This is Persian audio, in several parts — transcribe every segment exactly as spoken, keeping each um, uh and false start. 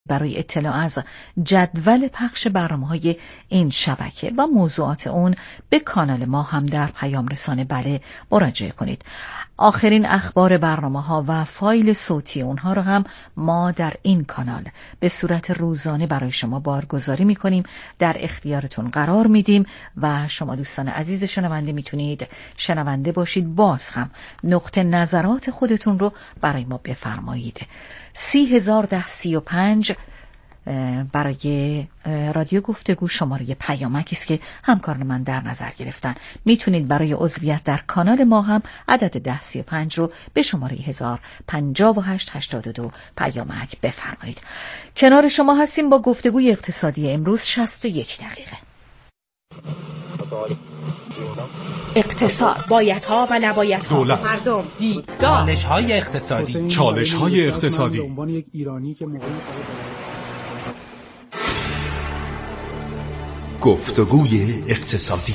برای اطلاع از جدول پخش برنامه‌های این شبکه و موضوعات اون به کانال ما هم در پیام رسانه بله مراجعه کنید. آخرین اخبار برنامه‌ها و فایل صوتی اونها رو هم ما در این کانال به صورت روزانه برای شما بارگذاری می‌کنیم، در اختیارتون قرار میدیم و شما دوستان عزیز شنونده میتونید شنونده باشید، باز هم نقطه نظرات خودتون رو برای ما بفرمایید. سی هزار ده سی و پنج برای رادیو گفتگو شماره پیامکی است که همکاران من در نظر گرفتن. میتونید برای عضویت در کانال ما هم عدد ده سی و پنج رو به شماره هزار پنجاه و هشت هشتاد و دو پیامک بفرمایید. کنار شما هستیم با گفتگوی اقتصادی امروز شصت و یک دقیقه. اقتصاد، بایدها و نبایدها، دولت، مردم، دیدگاه، چالش‌های اقتصادی، چالش‌های اقتصادی. گفتگوی اقتصادی.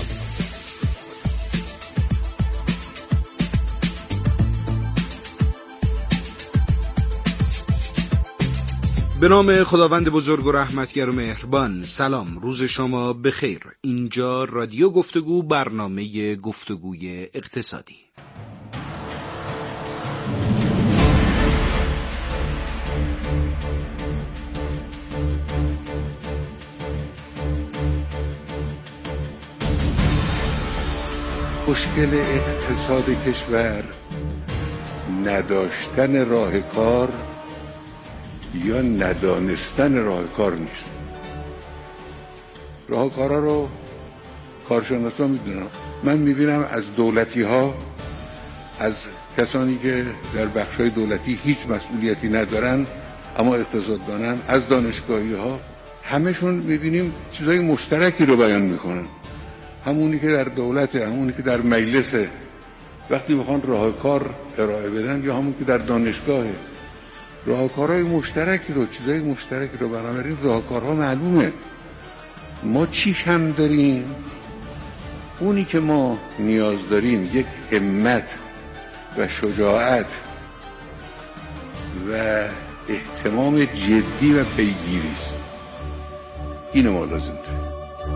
به نام خداوند بزرگ و رحمتگر و مهربان. سلام، روز شما بخیر. اینجا رادیو گفتگو، برنامه گفتگوی اقتصادی. مشکل اقتصاد کشور نداشتن راه کار یا ندانستن راه کار نیست. راه کارا رو کارشناسا میدونن. من میبینم از دولتی ها، از کسانی که در بخشای دولتی هیچ مسئولیتی ندارن اما اقتصاد دانن، از دانشگاهی ها، همشون میبینیم چیزای مشترکی رو بیان میکنن. همونی که در دولته، همونی که در مجلسه، وقتی میخوان راه کار ارائه بدن، یا همون که در دانشگاهه، راهکارهای مشترکی رو، چیزای مشترکی رو. بنابراین راهکارها معلومه. ما چی کم داریم؟ اونی که ما نیاز داریم یک همت و شجاعت و اهتمام جدی و پیگیری است. اینو ما لازم داریم.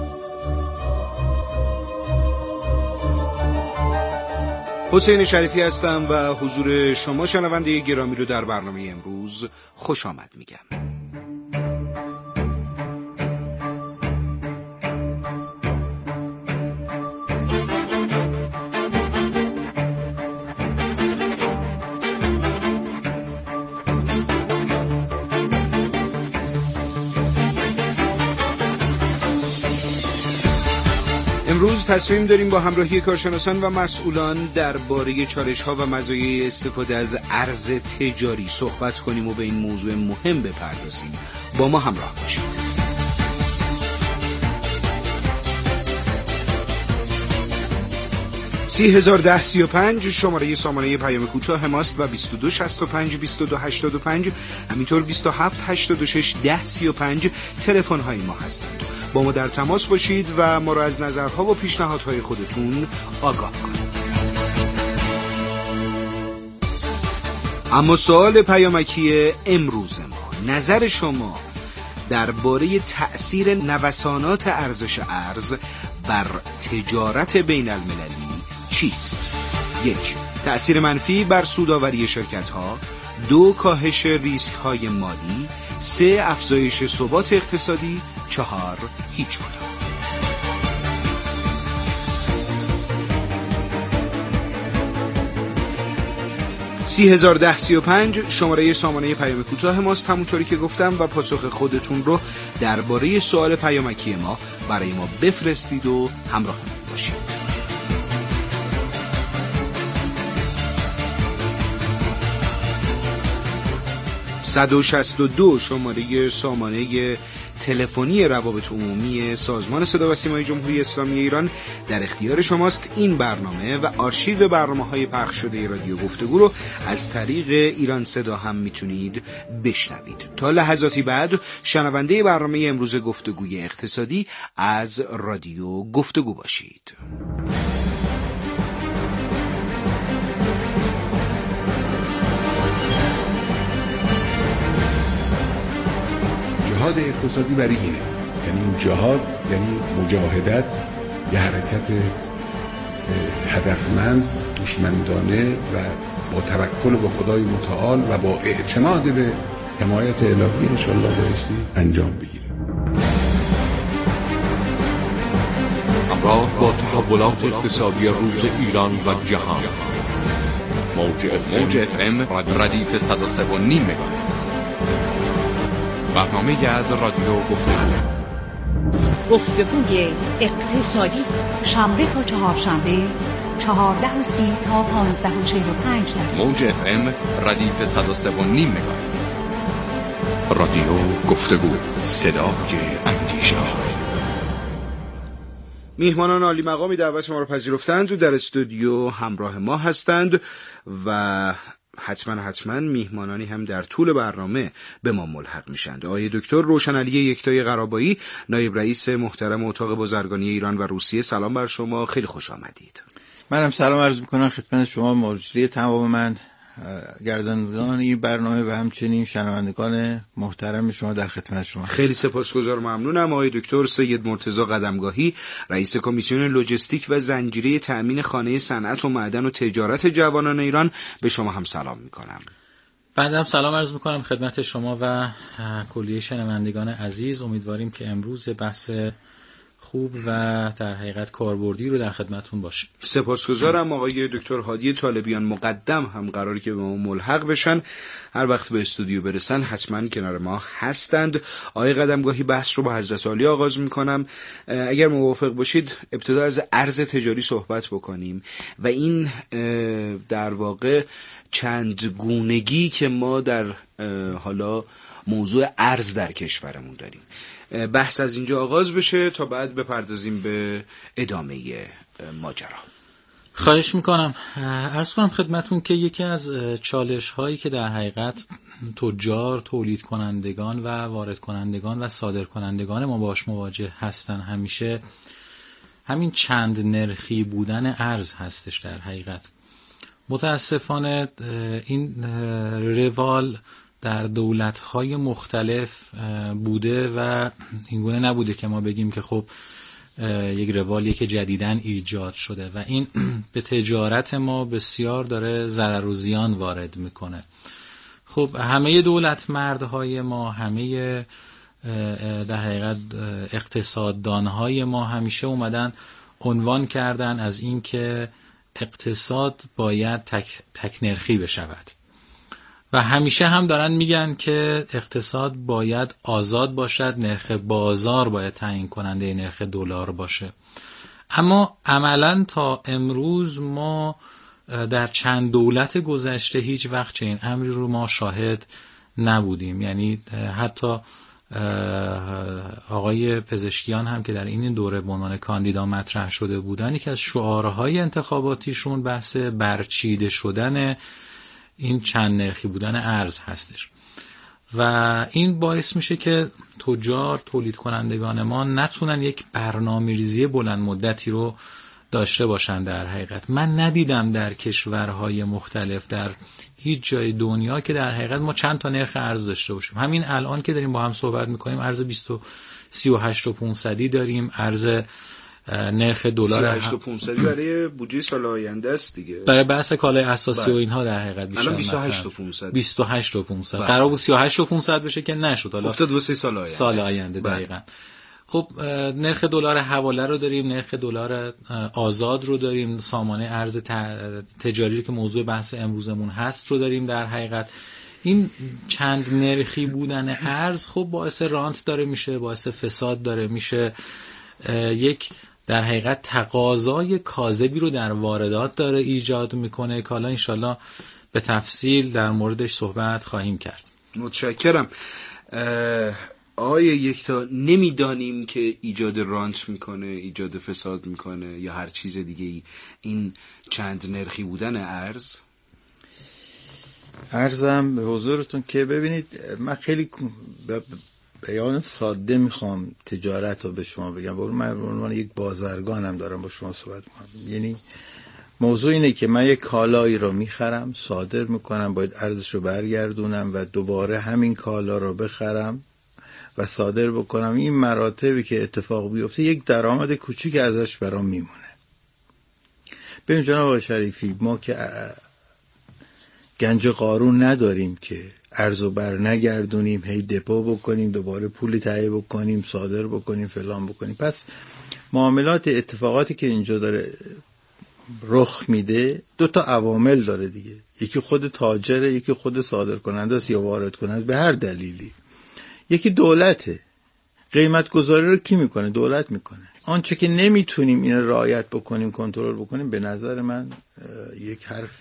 حسین شریفی هستم و حضور شما شنونده گرامی رو در برنامه امروز خوش آمد میگم. امروز تصمیم داریم با همراهی کارشناسان و مسئولان درباره چالش‌ها و مزایای استفاده از ارز تجاری صحبت کنیم و به این موضوع مهم بپردازیم. با ما همراه باشید. سی هزار ده سی و پنج شماره سامانه پیام کوتاه ماست و بیست و دو شصت و پنج بیست و دو هشتاد و پنج، همینطور بیست و هفت هشتاد و شش ده سی و پنج تلفن های ما هستند. با ما در تماس باشید و ما را از نظرها و پیشنهادهای خودتون آگاه کنید. اما سوال پیامکی امروز ما، نظر شما درباره تأثیر نوسانات ارزش ارز بر تجارت بین المللی چیست؟ یک، تأثیر منفی بر سودآوری شرکت‌ها. دو، کاهش ریسک‌های مالی. سه، افزایش ثبات اقتصادی. چهار، هیچ کدام. سی هزار ده سی و پنج شماره سامانه پیام کوتاه ماست، همونطوری که گفتم، و پاسخ خودتون رو درباره سوال پیامکی ما برای ما بفرستید و همراه ما باشید. صد و شصت و دو شماره سامانه تلفنی روابط عمومی سازمان صدا و سیمای جمهوری اسلامی ایران در اختیار شماست. این برنامه و آرشیو برنامه‌های پخش شده رادیو گفتگو رو از طریق ایران صدا هم میتونید بشنوید. تا لحظاتی بعد شنونده برنامه امروز گفتگوی اقتصادی از رادیو گفتگو باشید. جهاد اقتصادی برای اینه، یعنی این جهاد یعنی مجاهدت، یه حرکت هدفمند، هوشمندانه و با توکل به خدای متعال و با اعتماد به حمایت الهی انشاءالله بایستی انجام بگیره. همراه با تحولات اقتصادی روز ایران و جهان، موج اف ام ردیف صد و سه و نیم مگاهرتز، برنامه از رادیو گفتگو گفتگوی اقتصادی، شنبه تا چهارشنبه چهارده و سی تا پانزده و چهل و پنج دقیقه. موج اف ام ردیف صد و سه و نیم مگاهرتز. رادیو گفتگو، صدای اندیشه. میهمانان عالی مقامی دعوت ما را پذیرفتند و در استودیو همراه ما هستند و حتما حتما میهمانانی هم در طول برنامه به ما ملحق میشند. آقای دکتر روشنعلی یکتای قرابایی، نایب رئیس محترم اتاق بازرگانی ایران و روسیه، سلام بر شما، خیلی خوش آمدید. منم سلام عرض میکنم خدمت شما مجری تمام من گردانندگان این برنامه و همچنین شنوندگان محترم شما در خدمت شما. خیلی سپاسگزارم، ممنونم. آقای دکتر سید مرتضی قدمگاهی، رئیس کمیسیون لوجستیک و زنجیره تأمین خانه صنعت و معدن و تجارت جوانان ایران، به شما هم سلام میکنم. بنده هم سلام عرض میکنم خدمت شما و کلیه شنوندگان عزیز. امیدواریم که امروز بحث خوب و در حقیقت کاربردی رو در خدمتون باشیم. سپاسگزارم. آقای دکتر هادی طالبیان مقدم هم قراره که به ما ملحق بشن، هر وقت به استودیو برسن حتما کنار ما هستند. آقای قدمگاهی، بحث رو با حضرت عالی آغاز میکنم. اگر موافق باشید ابتدا از ارز تجاری صحبت بکنیم و این در واقع چند گونگی که ما در حالا موضوع ارز در کشورمون داریم، بحث از اینجا آغاز بشه تا بعد بپردازیم به ادامه ماجرا. خواهش میکنم. عرض کنم خدمتون که یکی از چالش هایی که در حقیقت تجار، تولید کنندگان و وارد کنندگان و صادر کنندگان ما باش مواجه هستن همیشه همین چند نرخی بودن ارز هستش. در حقیقت متاسفانه این روال در دولت‌های مختلف بوده و اینگونه نبوده که ما بگیم که خب یک روالیه که جدیداً ایجاد شده و این به تجارت ما بسیار داره ضرر و زیان وارد میکنه. خب همه دولت مردهای ما، همه در حقیقت اقتصاددانهای ما همیشه اومدن عنوان کردن از این که اقتصاد باید تک, تک نرخی بشود و همیشه هم دارن میگن که اقتصاد باید آزاد باشد، نرخ بازار باید تعیین کننده نرخ دلار باشه. اما عملاً تا امروز ما در چند دولت گذشته هیچ وقت چنین امری رو ما شاهد نبودیم. یعنی حتی آقای پزشکیان هم که در این دوره به عنوان کاندیدا مطرح شده بودن، یکی از شعارهای انتخاباتیشون بحث برچیده شدن این چند نرخی بودن ارز هستش و این باعث میشه که تجار، تولید کنندگان ما نتونن یک برنامه‌ریزی بلند مدتی رو داشته باشن. در حقیقت من ندیدم در کشورهای مختلف در هیچ جای دنیا که در حقیقت ما چند تا نرخ ارز داشته باشیم. همین الان که داریم با هم صحبت میکنیم ارز بیست و سی و هشت و پانصد داریم، ارز نرخ دلار سی و هشت و پانصد برای بودجه سال آینده است دیگه، برای بحث کالای اساسی و اینها در حقیقت بیشتر. الان بیست و هشت و پانصد بیست و هشت و پانصد قرار بود سی و هشت و پانصد بشه که نشد، حالا افتاد واسه سال آینده. سال آینده دقیقاً. خب نرخ دلار حواله رو داریم، نرخ دلار آزاد رو داریم، سامانه ارز تجاری که موضوع بحث امروزمون هست رو داریم. در حقیقت این چند نرخی بودن ارز خب باعث رانت داره میشه، باعث فساد داره میشه، یک در حقیقت تقاضای کاذبی رو در واردات داره ایجاد میکنه که حالا انشالله به تفصیل در موردش صحبت خواهیم کرد. متشکرم. آیا یکتا نمیدانیم که ایجاد رانت میکنه، ایجاد فساد میکنه یا هر چیز دیگه ای این چند نرخی بودن ارز؟ عرضم به حضورتون که ببینید من خیلی بیان ساده میخوام تجارت رو به شما بگم، من به عنوان یک بازرگانم دارم با شما صحبت میکنم. یعنی موضوع اینه که من یک کالایی رو میخرم، صادر میکنم، باید ارزش رو برگردونم و دوباره همین کالا رو بخرم و صادر بکنم، این مراتبی که اتفاق بیفته یک درآمد کوچیک ازش برام میمونه. ببین جناب آقای شریفی، ما که گنج قارون نداریم که ارز و بر نگردونیم، هی دپو بکنیم، دوباره پولی تهیه بکنیم، صادر بکنیم، فلان بکنیم. پس معاملات اتفاقاتی که اینجا داره رخ میده دو تا عوامل داره دیگه. یکی خود تاجره، یکی خود صادر کننده است یا وارد کننده، به هر دلیلی. یکی دولته. قیمت گذاری رو کی میکنه؟ دولت میکنه. آنچه که نمیتونیم این رعایت بکنیم، کنترل بکنیم، به نظر من یک حرف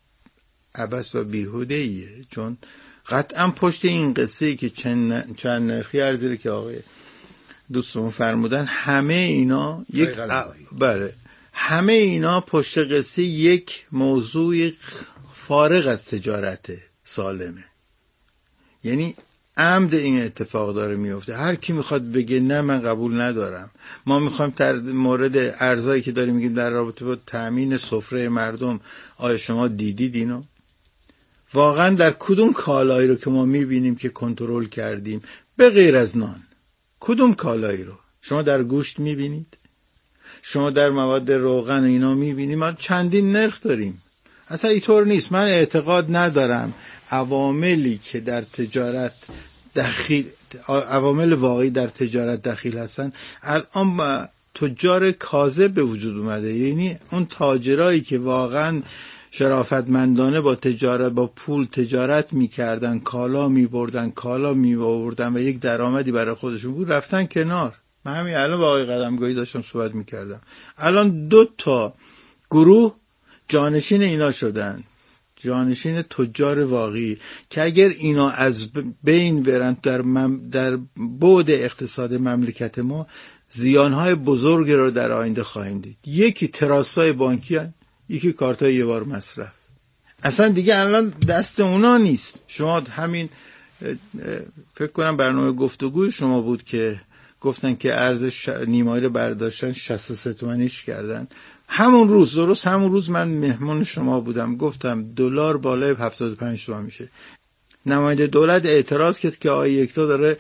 عبث و بیهوده ایه. چون قطعا پشت این قصه ای که چند, چند نرخی ارزی که آقای دوستمون فرمودن، همه اینا یک بله همه اینا پشت قصه یک موضوع فارغ از تجارت سالمه. یعنی عمد این اتفاق داره میفته. هر کی میخواد بگه نه من قبول ندارم، ما میخوایم در مورد ارزایی که داریم میگیم در رابطه با تامین سفره مردم، آیا شما دیدید اینو؟ واقعا در کدوم کالایی رو که ما میبینیم که کنترل کردیم به غیر از نان، کدوم کالایی رو شما در گوشت میبینید؟ شما در مواد روغن اینا میبینید؟ ما چندین نرخ داریم. اصلا اینطور نیست. من اعتقاد ندارم عواملی که در تجارت دخیل، عوامل واقعی در تجارت دخیل هستن، الان با تجار کاذب به وجود اومده. یعنی اون تاجرایی که واقعا شرافتمندانه با تجارت، با پول تجارت میکردن، کالا میبردن، کالا میآوردن و یک درآمدی برای خودشون بود، رفتن کنار. من همین الان با آقای قدمگاهی داشتم صحبت میکردم. الان دو تا گروه جانشین اینا شدن، جانشین تجار واقعی، که اگر اینا از بین برن در, مم در بعد اقتصاد مملکت ما زیانهای بزرگ رو در آینده خواهیم دید. یکی تراسای بانکی هن، یکی کارتای یه بار مصرف. اصلا دیگه الان دست اونا نیست. شما همین فکر کنم برنامه گفتگوی شما بود که گفتن که ارز ش... نیمایی رو برداشتن شصت و سه تومنیش کردن. همون روز، درست همون روز من مهمون شما بودم، گفتم دلار بالای هفتاد و پنج تومن میشه. نماینده دولت اعتراض کرد که آقای یکتا داره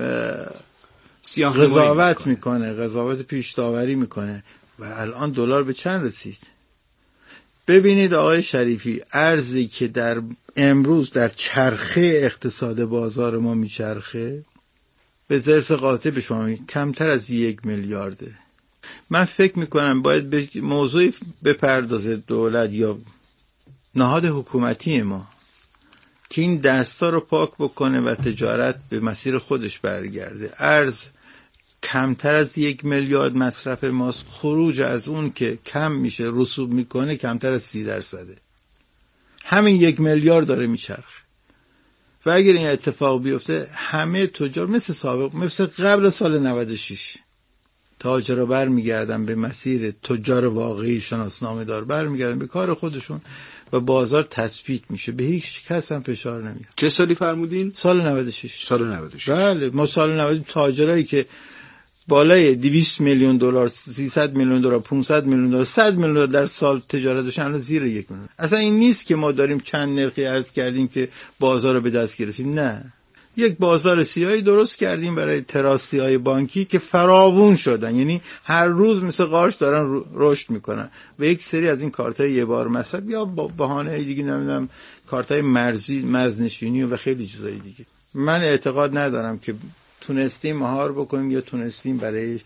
قضاوت میکنه، قضاوت پیش داوری میکنه و الان دلار به چند رسید؟ ببینید آقای شریفی، ارزی که در امروز در چرخه اقتصاد بازار ما میچرخه به ضرب قاطع به شما کمتر از یک میلیارده. من فکر میکنم باید به موضوعی بپردازه دولت یا نهاد حکومتی ما که این دستا رو پاک بکنه و تجارت به مسیر خودش برگرده. ارز کمتر از یک میلیارد مصرف ماست، خروج از اون که کم میشه، رسوب میکنه، کمتر از سی درصده. همین یک میلیارد داره میچرخه و اگر این اتفاق بیفته همه تجار مثل سابق، مثل قبل سال نود و شش تاجر بر میگردن به مسیر تجار واقعی شناسنامه دار، بر میگردن به کار خودشون و بازار تثبیت میشه، به هیچ کس هم فشار نمیاد. چه سالی فرمودین؟ سال نود و شش. سال نود و شش. بله، ما سال نود تاجرایی که بالای دویست میلیون دلار، سیصد میلیون دلار، پانصد میلیون دلار، صد میلیون دلار در سال تجارت داشتن، الان زیر یک میلیون. اصلا این نیست که ما داریم چند نرخی عرض کردیم که بازار رو به دست گرفتیم، نه. یک بازار سیاهی درست کردیم برای تراستی‌های بانکی که فراوون شدن، یعنی هر روز مثل قارچ دارن رشد میکنن و یک سری از این کارتای یه بار مصرف یا با بهانه دیگه نمیدونم کارتای مرزی، مزنشینی و خیلی چیزای دیگه. من اعتقاد ندارم که تونستیم مهار بکنیم یا تونستیم برای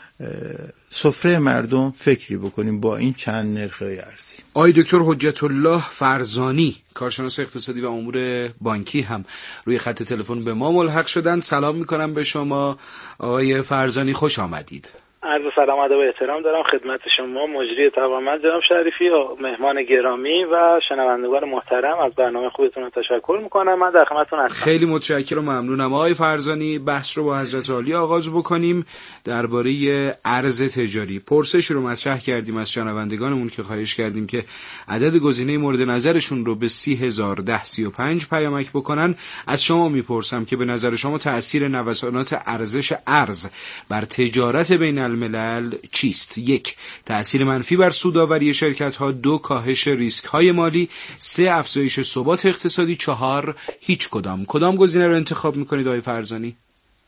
سفره مردم فکری بکنیم با این چند نرخ ارزی. آقای دکتر حجت الله فرزانی، کارشناس اقتصادی و امور بانکی، هم روی خط تلفن به ما ملحق شدن. سلام میکنم به شما آقای فرزانی، خوش آمدید. عرض سلام و ادب و احترام دارم خدمت شما مجری توانمند جناب شریفی و مهمان گرامی و شنوندگان محترم. از برنامه خوبتون تشکر میکنم. من در خدمتتون هستم. خیلی متشکرم و ممنونم آقای فرزانی. بحث رو با حضرت عالی آغاز بکنیم درباره ارز تجاری. پرسش رو مطرح کردیم از شنوندگانمون که خواهش کردیم که عدد گزینه مورد نظرشون رو به سی هزار ده سی و پنج پیامک بکنن. از شما میپرسم که به نظر شما تأثیر نوسانات ارزش ارز بر تجارت بین الملل چیست؟ یک، تأثیر منفی بر سودآوری شرکت ها. دو، کاهش ریسک های مالی. سه، افزایش ثبات اقتصادی. چهار، هیچ کدام. کدام گزینه رو انتخاب میکنید آقای فرزانی؟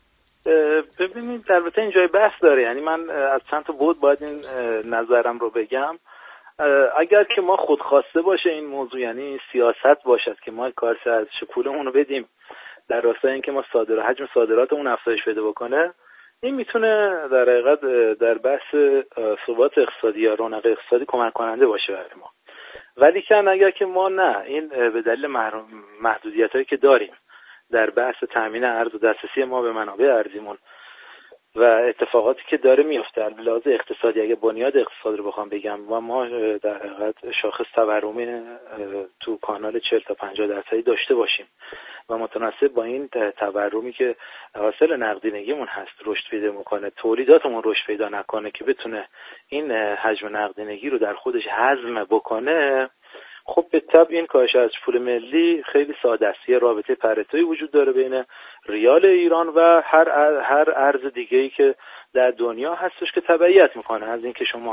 ببینید البته این جای بحث داره، یعنی من از چند تا بود باید این نظرم رو بگم. اگر که ما خودخواسته باشه این موضوع، یعنی سیاست باشد که ما کارش از پولمون رو بدیم در راستای اینکه ما صادرات حجم صادراتمون افزایش پیدا بکنه، این میتونه در حقیقت در بحث ثبات اقتصادی یا رونق اقتصادی کمک کننده باشه برای ما. ولی که اگر که ما نه، این به دلیل محدودیتایی که داریم در بحث تامین ارز و دسترسی ما به منابع ارزیمون و اتفاقاتی که داره میفته از لحاظ اقتصادی، اگه بنیاد اقتصاد رو بخوام بگم و ما در حقیقت شاخص تورمی تو کانال چهل تا پنجاه درصدی داشته باشیم و متناسب با این تورمی که حاصل نقدینگیمون هست رشد پیدا میکنه، تولیداتمون رشد پیدا نکنه که بتونه این حجم نقدینگی رو در خودش هضم بکنه، خب به طبع این کاهش از پول ملی خیلی ساده است. یه رابطه پرتویی وجود داره بین ریال ایران و هر هر ارز دیگه‌ای که در دنیا هستش که تبعیت میکنه از اینکه شما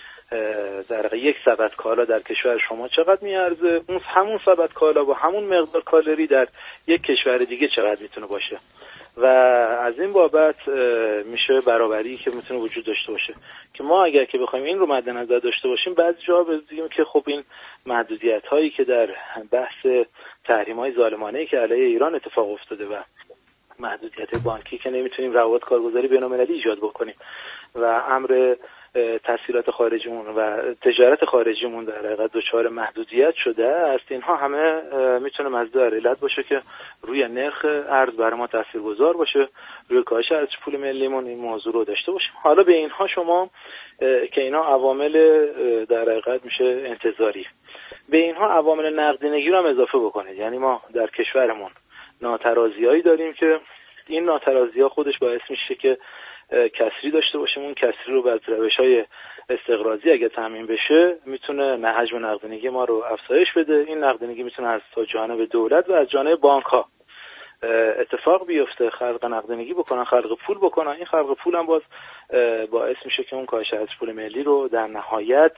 در یک سبد کالا در کشور شما چقدر میارزه، اون همون سبد کالا با همون مقدار کالری در یک کشور دیگه چقدر میتونه باشه و از این بابت میشه برابری که میتونه وجود داشته باشه که ما اگر که بخوایم این رو مد نظر داشته باشیم بعضی جاها بگیم که خب این محدودیت هایی که در بحث تحریم های ظالمانه‌ای که علیه ایران اتفاق افتاده و محدودیت بانکی که نمیتونیم روابط کارگزاری بین‌المللی ایجاد بکنیم و امر تسهیلات خارجیمون و تجارت خارجیمون در حقیقت دچار محدودیت شده است، اینها همه میتونه مصدر علت باشه که روی نرخ ارز برای ما تاثیرگذار باشه، روی کاهش ارزش پول ملیمون این موضوع رو داشته باشیم. حالا به اینها شما که اینا عوامل در حقیقت میشه انتظاری، به اینها عوامل نقدینگی رو هم اضافه بکنید. یعنی ما در کشورمون ناترازیایی داریم که این ناترازی‌ها خودش باعث میشه که کسری داشته باشیم. اون کسری رو به روش‌های استقراضی اگه تامین بشه میتونه نه حجم نقدینگی ما رو افزایش بده. این نقدینگی میتونه از جانب دولت و از جانب بانک‌ها اتفاق بیفته، خلق نقدینگی بکنن، خلق پول بکنن. این خلق پول هم باز باعث میشه که اون کاهش از پول ملی رو در نهایت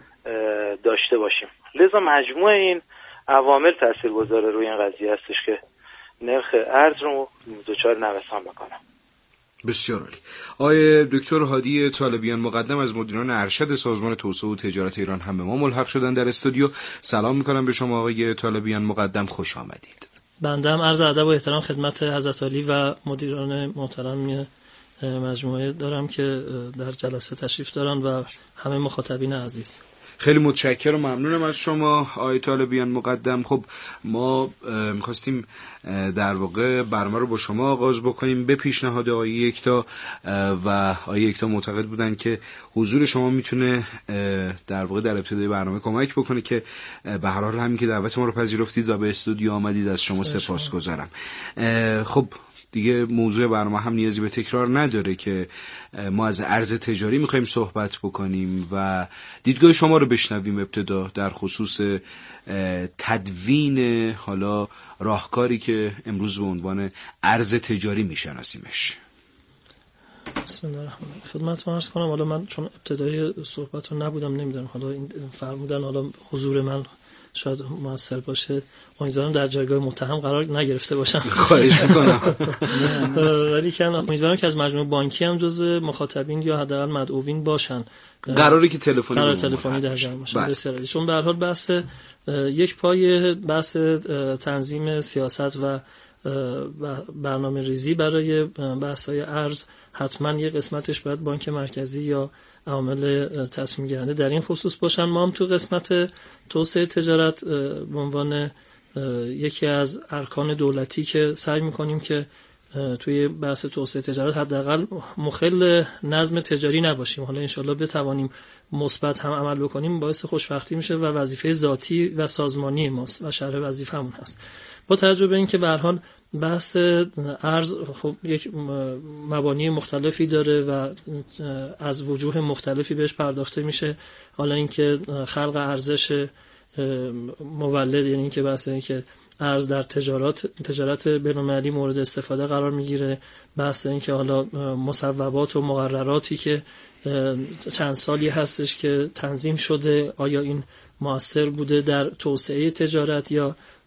داشته باشیم. لذا مجموع این عوامل تاثیرگذار روی این قضیه هستش که نرخ ارز رو دچار نوسان بکنه. بسیار عالی. آقای دکتر هادی طالبیان مقدم از مدیران ارشد سازمان توسعه و تجارت ایران هم به ما ملحق شدن در استودیو. سلام میکنم به شما آقای طالبیان مقدم، خوش آمدید. بنده هم عرض ادب و احترام خدمت حضرت عالی و مدیران محترم مجموعه دارم که در جلسه تشریف دارن و همه مخاطبین عزیز. خیلی متشکرم و ممنونم از شما آقای طالبیان مقدم. خب ما می‌خواستیم در واقع برنامه رو با شما آغاز بکنیم به پیشنهاد آقای یکتا و آقای یکتا معتقد بودن که حضور شما میتونه در واقع در ابتدای برنامه کمک بکنه که به هر حال همین که دعوت ما رو پذیرفتید و به استودیو آمدید از شما سپاسگزارم. خب دیگه موضوع برنامه هم نیازی به تکرار نداره که ما از ارز تجاری میخوایم صحبت بکنیم و دیدگاه شما رو بشنویم ابتدا در خصوص تدوین حالا راهکاری که امروز به عنوان ارز تجاری میشناسیمش. بسم الله الرحمن الرحیم. خدمتتون عرض کنم، حالا من چون ابتدای صحبت رو نبودم نمیدونم، حالا این فرمودن حالا حضور من شاید موثر باشه، امیدوارم در جایگاه متهم قرار نگرفته باشم. خواهش میکنم. ولی که امیدوارم که از مجموعه بانکی هم جزء مخاطبین یا حداقل مدعوین باشن. قراره که تلفنی قرار تلفنی در جمع باشن. بسیار چون به هر حال بحث یک پای بحث تنظیم سیاست و برنامه ریزی برای بحث‌های ارز حتما یک قسمتش باید بانک مرکزی یا عامل تصمیم گیرنده در این خصوص باشن. ما هم تو قسمت توسعه تجارت به عنوان یکی از ارکان دولتی که سعی می‌کنیم که توی بحث توسعه تجارت حداقل مخل نظم تجاری نباشیم، حالا انشالله بتوانیم مثبت هم عمل بکنیم، باعث خوشبختی میشه و وظیفه ذاتی و سازمانی ماست و شرح وظیفه‌مون هست. با توجه به اینکه به هر حال بحث ارز خب یک مبانی مختلفی داره و از وجوه مختلفی بهش پرداخته میشه، حالا اینکه خلق ارزش مولد، یعنی اینکه بحث اینکه ارز در تجارت تجارت بین‌المللی مورد استفاده قرار میگیره، بحث اینکه حالا مصوبات و مقرراتی که چند سالی هستش که تنظیم شده آیا این مؤثر بوده در توسعه تجارت یا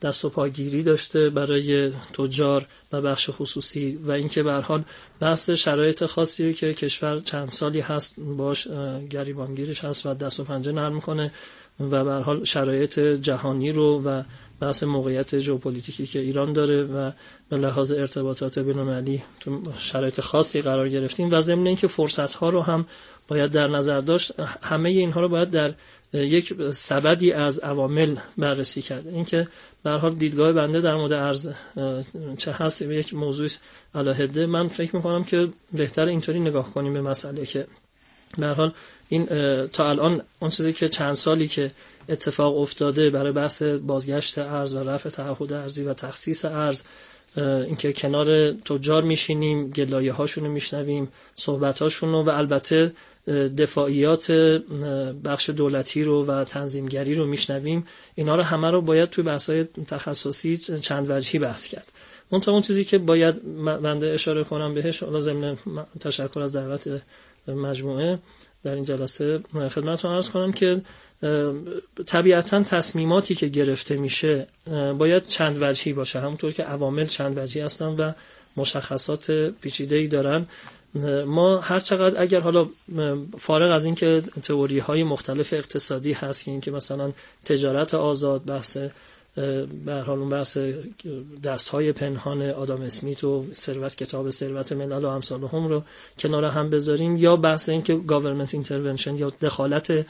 دست و پاگیری داشته برای تجار و بخش خصوصی و اینکه به هر حال بحث شرایط خاصی که کشور چند سالی هست باش گریبانگیرش هست و دست و پنجه نرم میکنه و به هر حال شرایط جهانی رو و بحث موقعیت ژئوپلیتیکی که ایران داره و به لحاظ ارتباطات بین‌المللی تو شرایط خاصی قرار گرفتیم و ضمن اینکه فرصت‌ها رو هم باید در نظر داشت. همه اینها رو باید در یک سبدی از عوامل بررسی کرد. اینکه به هر حال دیدگاه بنده در مورد ارز چه هست یک موضوع علیحده. من فکر می‌کنم که بهتر اینطوری نگاه کنیم به مسئله که به هر حال این تا الان اون چیزی که چند سالی که اتفاق افتاده برای بحث بازگشت ارز و رفع تعهد ارزی و تخصیص ارز، اینکه کنار تجار میشینیم، گلایه هاشون رو میشنویم، صحبت هاشون رو و البته دفاعیات بخش دولتی رو و تنظیمگری رو میشنویم، اینا رو همه رو باید توی بحث‌های تخصصی چند وجهی بحث کرد. منتها اون چیزی که باید بنده اشاره کنم بهش، حالا ضمن تشکر از دعوت مجموعه در این جلسه خدمتتون عرض کنم که طبیعتاً تصمیماتی که گرفته میشه باید چند وجهی باشه، همونطور که عوامل چند وجهی هستن و مشخصات پیچیده‌ای دارن. ما هر چقدر اگر حالا فارغ از این که تئوری های مختلف اقتصادی هست که این که مثلا تجارت آزاد، بحث به هر حال اون بحث دست‌های پنهان آدام اسمیت و ثروت کتاب ثروت ملل و امثالهم رو کنار هم بذاریم، یا بحث این که گاورمنت اینترونشن یا دخالت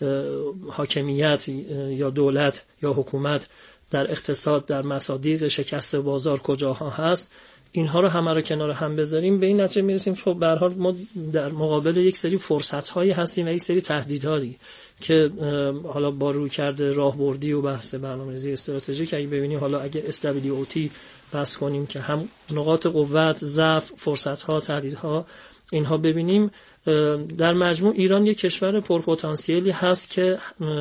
حاکمیت یا دولت یا حکومت در اقتصاد، در مصادیق شکست بازار کجاها هست، اینها رو همه رو کنار هم بذاریم به این نتیجه میرسیم که خب به هر حال ما در مقابل یک سری فرصت‌هایی هستیم و یک سری تهدیدهایی که حالا با رویکرد راهبردی و بحث برنامه‌ریزی استراتژیک اگه ببینیم، حالا اگه اس دبلیو او تی بحث کنیم که هم نقاط قوت، ضعف، فرصت‌ها، تهدیدها اینها ببینیم، در مجموع ایران یک کشور پرپتانسیلی هست که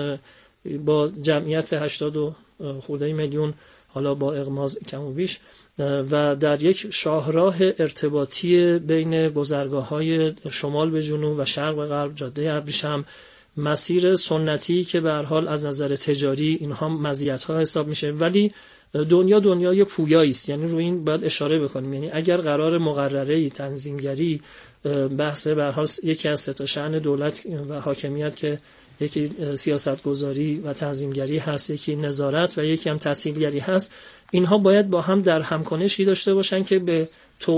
با جمعیت هشتاد و خورده میلیون، حالا با اغماز کم و بیش، و در یک شاهراه ارتباطی بین گذرگاه‌های شمال به جنوب و شرق به غرب، جاده ابریشم، مسیر سنتی که به هر حال از نظر تجاری اینها مزیت‌ها حساب میشه، ولی دنیا دنیای پویایی است. یعنی روی این باید اشاره بکنیم، یعنی اگر قرار مقرره تنظیمگری بحث به هر حال یکی از سه تا شأن دولت و حاکمیت که یکی سیاستگذاری و تنظیمگری هست، یکی نظارت و یکی هم تسهیلگری هست، اینها باید با هم در همکنشی داشته باشن که به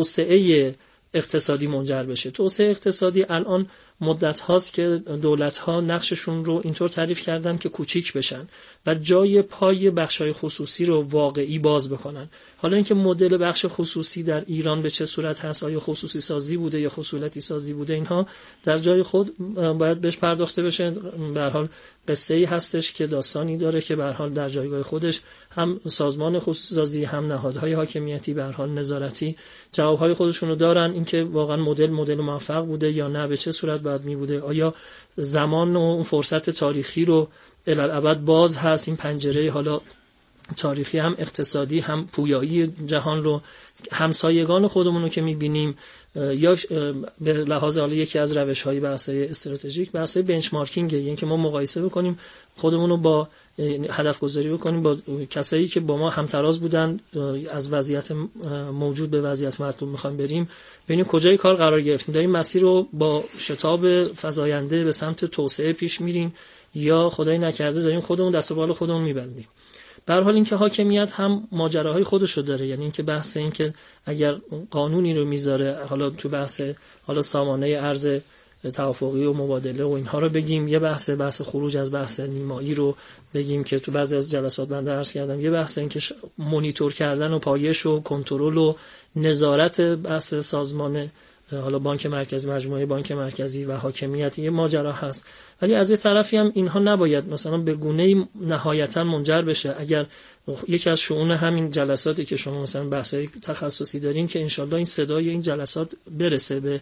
توسعه اقتصادی منجر بشه. توسعه اقتصادی الان مدت هاست که دولت ها نقششون رو اینطور تعریف کردن که کوچیک بشن و جای پای بخشای خصوصی رو واقعی باز بکنن. حالا اینکه مدل بخش خصوصی در ایران به چه صورت هست، آیا خصوصی سازی بوده یا خصولتی سازی بوده، اینها در جای خود باید بهش پرداخته بشه. به هر حال قصه‌ای هستش که داستانی داره که به هر حال در جایگاه خودش هم سازمان خصوصی سازی هم نهادهای حاکمیتی به هر حال نظارتی جوابهای خودشونو دارن، اینکه واقعا مدل مدل موفق بوده یا نه، به چه صورت باید می بوده، آیا زمان و اون فرصت تاریخی رو الالعبد باز هست، این پنجره حالا تاریخی هم اقتصادی هم پویایی جهان رو، همسایگان خودمون رو که می‌بینیم، یا به لحاظ حالا یکی از روش‌های بحث‌های استراتژیک بحث‌های بنچمارکینگ، یعنی که ما مقایسه بکنیم خودمون رو با هدف گذاری بکنیم با کسایی که با ما همتراز بودن، از وضعیت موجود به وضعیت مطلوب می‌خوایم بریم، ببینیم کجای کار قرار گرفتیم، داریم مسیر رو با شتاب فزاینده به سمت توسعه پیش میریم یا خدای نکرده داریم خودمون دست و بال خودمون می‌بندیم. به هر حال اینکه حاکمیت هم ماجراهای خودشو داره، یعنی اینکه بحث این که اگر قانونی رو میذاره، حالا تو بحث حالا سامانه ارز توافقی و مبادله و اینها رو بگیم، یه بحث بحث خروج از بحث نیمایی رو بگیم که تو بعضی از جلسات بنده عرض کردم، یه بحث این که مانیتور کردن و پایش و کنترل و نظارت بحث سازمان حالا بانک مرکزی، مجموعه بانک مرکزی و حاکمیت یه ماجرا هست. ولی از یه طرفی هم اینها نباید مثلا به گونه‌ای نهایتاً منجر بشه. اگر یکی از شؤون همین جلساتی که شما مثلا بحث‌های تخصصی دارین که انشالله این صدای این جلسات برسه به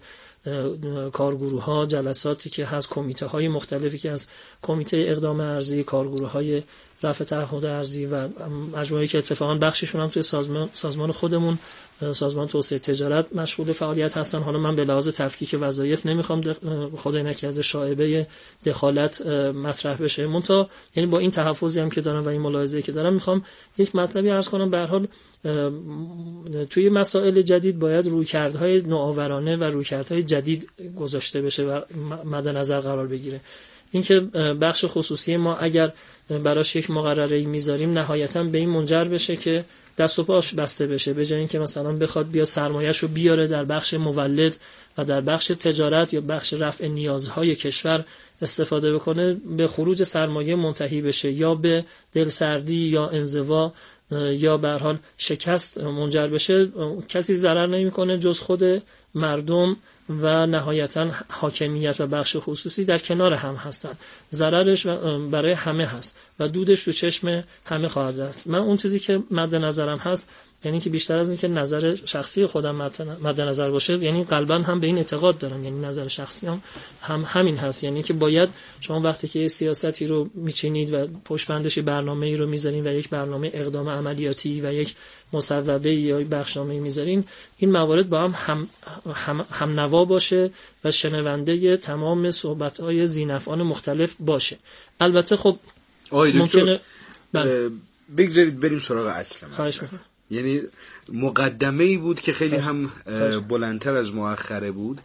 کارگروه‌ها، جلساتی که هست، کمیته‌های مختلفی که از کمیته اقدام ارزی، کارگروه‌های رفع تعهد ارزی و مجموعه‌ای که اتفاقاً بخششون هم توی سازمان سازمان خودمون سازمان توسعه تجارت مشغول فعالیت هستن. حالا من به لحاظ تفکیک وظایف نمیخوام خدای نکرده شایبه دخالت مطرح بشه، منتها یعنی با این تحفظی هم که دارم و این ملاحظه‌ای که دارم میخوام یک مطلبی عرض کنم به هر حال توی مسائل جدید باید رویکردهای نوآورانه و رویکردهای جدید گذاشته بشه و مد نظر قرار بگیره. اینکه بخش خصوصی ما اگر براش یک مقرره‌ای میذاریم نهایتاً به این منجر بشه که دست و پاش بسته بشه، به جای اینکه مثلا بخواد بیا سرمایه‌شو بیاره در بخش مولد و در بخش تجارت یا بخش رفع نیازهای کشور استفاده بکنه، به خروج سرمایه منتهی بشه یا به دلسردی یا انزوا یا به هر حال شکست منجر بشه. کسی ضرر نمیکنه جز خود مردم و نهایتا حاکمیت و بخش خصوصی در کنار هم هستند. ضررش برای همه هست و دودش تو چشم همه خواهد رفت. من اون چیزی که مد نظرم هست، یعنی که بیشتر از این که نظر شخصی خودم مد نظر باشه، یعنی قلبا هم به این اعتقاد دارم، یعنی نظر شخصی هم, هم همین هست، یعنی که باید شما وقتی که سیاستی رو میچینید و پشت بندش برنامه‌ای رو میذارین و یک برنامه اقدام عملیاتی و یک مصوبه یا بخشنامه‌ای میذارین، این موارد با هم هم, هم, هم نوا باشه و شنونده تمام صحبت‌های ذی‌نفعان مختلف باشه. البته خب ممکنه بگذارید بریم سراغ اصل مسئله. یعنی مقدمه‌ای بود که خیلی هم بلندتر از مؤخره بود.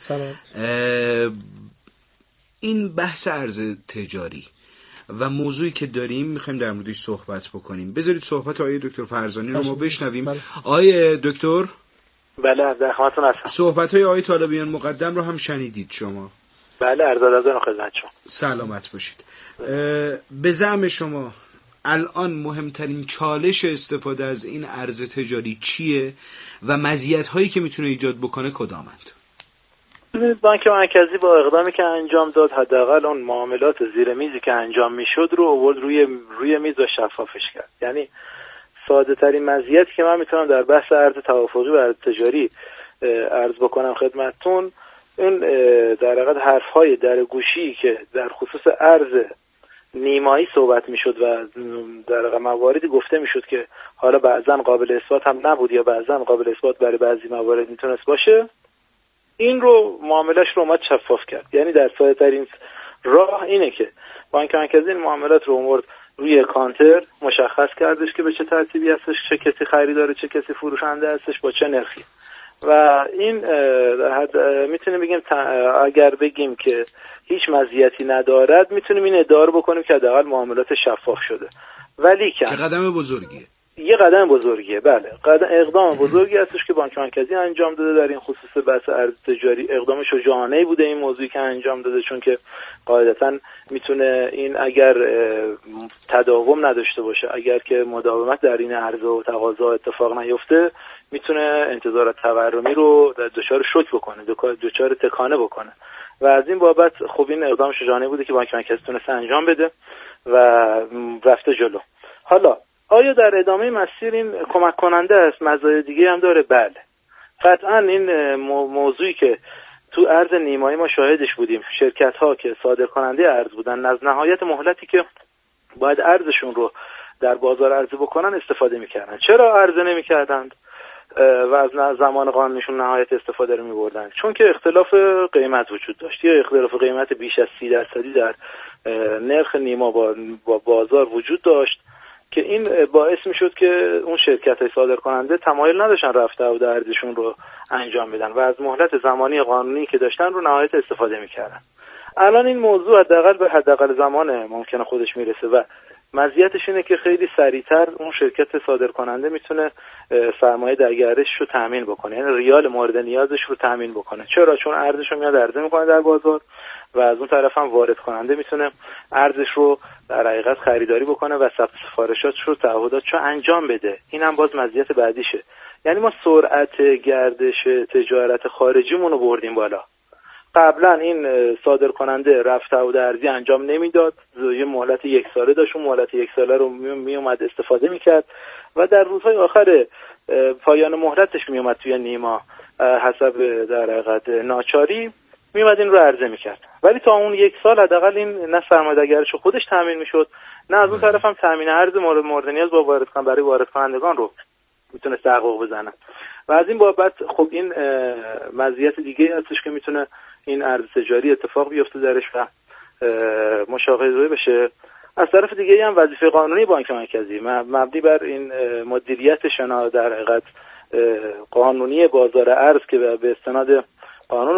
این بحث ارز تجاری و موضوعی که داریم میخوایم در موردش صحبت بکنیم. بذارید صحبت آقای دکتر فرزانی رو ما بشنویم. آقای دکتر؟ بله در خدمتتون هستم. صحبت‌های آقای طالبیان مقدم رو هم شنیدید شما؟ بله عرض ادب خدمت شما. سلامت باشید. به زعم شما الان مهمترین چالش استفاده از این ارز تجاری چیه و مزیت‌هایی که میتونه ایجاد بکنه کدامند؟ بانک مرکزی با اقدامی که انجام داد حداقل اون معاملات زیر میزی که انجام میشد رو آورد روی روی میز و شفافش کرد. یعنی ساده ترین مزیتی که من میتونم در بحث ارز توافقی و ارز تجاری عرض بکنم خدمتتون، این در حقیقت حرف‌های در گوشی که در خصوص ارز نیمایی صحبت میشد و در واقع مواردی گفته میشد که حالا بعضا قابل اثبات هم نبود یا بعضا قابل اثبات برای بعضی موارد میتونست باشه، این رو معاملش رو اومد شفاف کرد. یعنی در ساده ترین راه اینه که بانک مرکزی این معاملات رو اومد روی کانتر مشخص کردش که به چه ترتیبی هستش، چه کسی خریداره چه کسی فروشنده هستش با چه نرخی. و این میتونیم بگیم اگر بگیم که هیچ مزیتی ندارد میتونیم این ادعا رو بکنیم که حداقل معاملات شفاف شده. ولی که قدم بزرگیه، یه قدم بزرگیه. بله قدم اقدام بزرگی هستش که بانک مرکزی انجام داده در این خصوص بحث ارز تجاری. اقدام شجاعانه‌ای بوده این موضوعی که انجام داده، چون که قاعدتاً میتونه این اگر تداوم نداشته باشه، اگر که مداومت در این عرضه و تقاضا اتفاق نیفته، میتونه انتظارات تورمی رو دچار شوک بکنه، دچار تکانه بکنه. و از این بابت خب این اقدام شجاعانه بوده که بانک مرکزی تونسته انجام بده و رفته جلو. حالا آیا در ادامه مسیر این کمک کننده است؟ مزایای دیگه هم داره. بله قطعا این موضوعی که تو ارز نیمایی ما شاهدش بودیم، شرکت ها که صادر کننده ارز بودن از نهایت مهلتی که باید ارزشون رو در بازار عرضه بکنن استفاده میکردن. چرا عرضه نمیکردند و از زمان قانونیشون نهایت استفاده رو میبردن؟ چون که اختلاف قیمت وجود داشت، یا اختلاف قیمت بیش از سی درصدی در نرخ نیما با, با بازار وجود داشت که این باعث میشد که اون شرکت‌های صادر کننده تمایل نداشتن رفته و ارزششون رو انجام بدن و از مهلت زمانی قانونی که داشتن رو نهایت استفاده میکردن. الان این موضوع حداقل به حداقل زمان ممکنه خودش میرسه و مزیتش اینه که خیلی سریعتر اون شرکت صادر کننده میتونه سرمایه در گردشش رو تامین بکنه، یعنی ریال مورد نیازش رو تامین بکنه. چرا؟ چون ارزش رو میاد عرضه میکنه در بازار و از اون طرف هم وارد کننده میتونه ارزش رو در حقیقت خریداری بکنه و ثبت سفارشاتش رو تعهداتش رو انجام بده. این هم باز مزیت بعدیشه. یعنی ما سرعت گردش تجارت خارجیمون رو بردیم بالا. قبلا این صادر کننده رفت و ارزی انجام نمیداد، یه مهلت یک ساله داشت، اون مهلت یک ساله رو می اومد استفاده میکرد و در روزهای آخر پایان مهلتش می اومد توی نیما حسب در حقیقت ناچاری می اومد این رو عرضه میکرد. ولی تا اون یک سال حداقل این نه سرمایه‌گرش خودش تامین میشد، نه از اون طرف هم تامین ارز مورد مورد نیاز با وارد کننده برای وارد کنندگان رو میتونه تحقق بزنه. و از این بابت خب این مزیت دیگه هستش که میتونه این ارز تجاری اتفاق بیفته درش و مشاهده بشه. از طرف دیگه هم وظیفه قانونی بانک مرکزی مبنی بر این مدیریت شنا در حقیقت قانونی بازار ارز که به استناد قانون